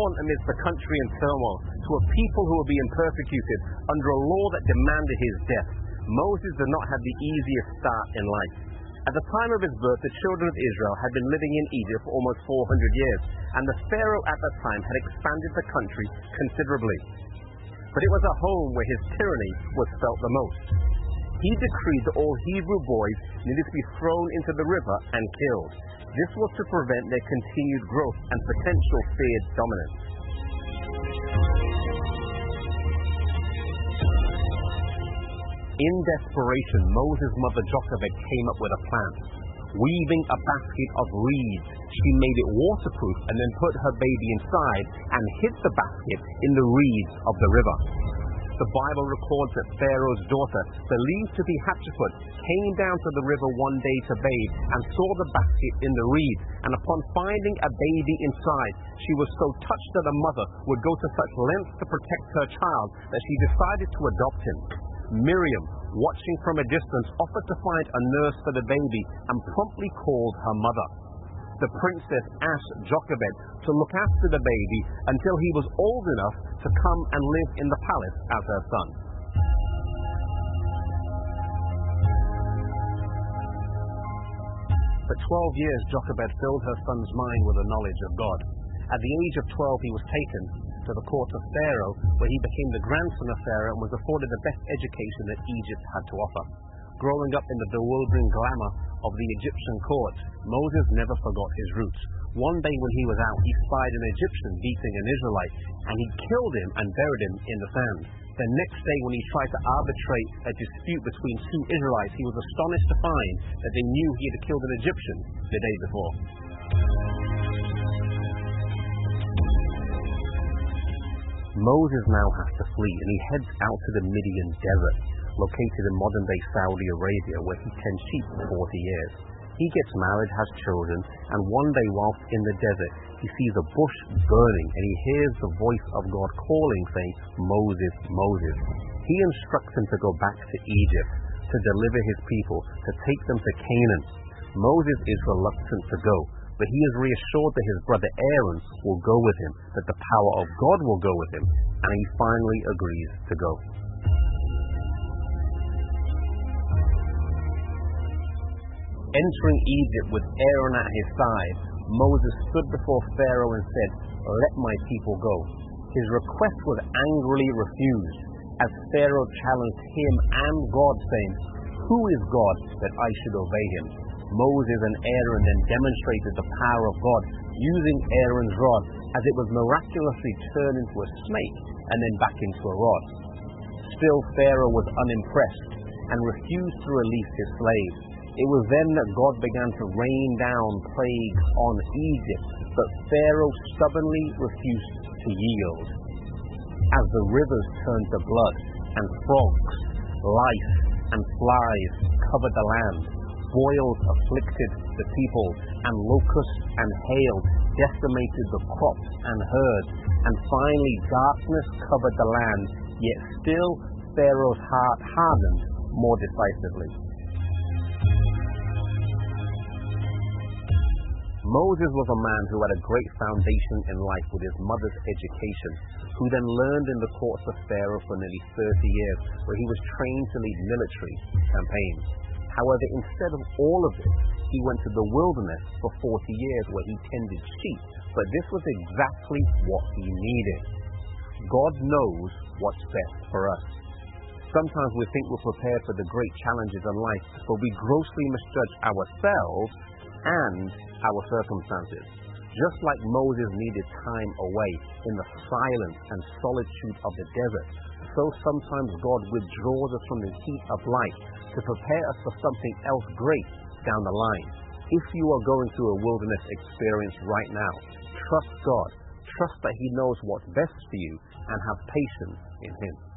born amidst the country in turmoil, to a people who were being persecuted under a law that demanded his death. Moses did not have the easiest start in life. At the time of his birth, the children of Israel had been living in Egypt for almost 400 years, and the Pharaoh at that time had expanded the country considerably. But it was at home where his tyranny was felt the most. He decreed that all Hebrew boys needed to be thrown into the river and killed. This was to prevent their continued growth and potential feared dominance. In desperation, Moses' mother Jochebed came up with a plan. Weaving a basket of reeds, she made it waterproof and then put her baby inside and hid the basket in the reeds of the river. The Bible records that Pharaoh's daughter, believed to be Hatshepsut, came down to the river one day to bathe and saw the basket in the reeds, and upon finding a baby inside, she was so touched that a mother would go to such lengths to protect her child that she decided to adopt him. Miriam, watching from a distance, offered to find a nurse for the baby and promptly called her mother. The princess asked Jochebed to look after the baby until he was old enough to come and live in the palace as her son. For 12 years, Jochebed filled her son's mind with the knowledge of God. At the age of 12, he was taken to the court of Pharaoh, where he became the grandson of Pharaoh and was afforded the best education that Egypt had to offer. Growing up in the bewildering glamour of the Egyptian court, Moses never forgot his roots. One day when he was out, he spied an Egyptian beating an Israelite, and he killed him and buried him in the sand. The next day when he tried to arbitrate a dispute between two Israelites, he was astonished to find that they knew he had killed an Egyptian the day before. Moses now has to flee, and he heads out to the Midian desert, located in modern-day Saudi Arabia, where he tends sheep for 40 years. He gets married, has children, and one day whilst in the desert, he sees a bush burning, and he hears the voice of God calling, saying, "Moses, Moses." He instructs him to go back to Egypt, to deliver his people, to take them to Canaan. Moses is reluctant to go, but he is reassured that his brother Aaron will go with him, that the power of God will go with him, and he finally agrees to go. Entering Egypt with Aaron at his side, Moses stood before Pharaoh and said, "Let my people go." His request was angrily refused, as Pharaoh challenged him and God, saying, "Who is God that I should obey him?" Moses and Aaron then demonstrated the power of God, using Aaron's rod, as it was miraculously turned into a snake and then back into a rod. Still, Pharaoh was unimpressed and refused to release his slaves. It was then that God began to rain down plagues on Egypt, but Pharaoh stubbornly refused to yield. As the rivers turned to blood, and frogs, lice, and flies covered the land, boils afflicted the people, and locusts and hail decimated the crops and herds, and finally darkness covered the land, yet still Pharaoh's heart hardened more decisively. Moses was a man who had a great foundation in life with his mother's education, who then learned in the courts of Pharaoh for nearly 30 years, where he was trained to lead military campaigns. However, instead of all of this, he went to the wilderness for 40 years where he tended sheep, but this was exactly what he needed. God knows what's best for us. Sometimes we think we're prepared for the great challenges in life, but we grossly misjudge ourselves and our circumstances. Just like Moses needed time away in the silence and solitude of the desert, so sometimes God withdraws us from the heat of life to prepare us for something else great down the line. If you are going through a wilderness experience right now, trust God. Trust that He knows what's best for you and have patience in Him.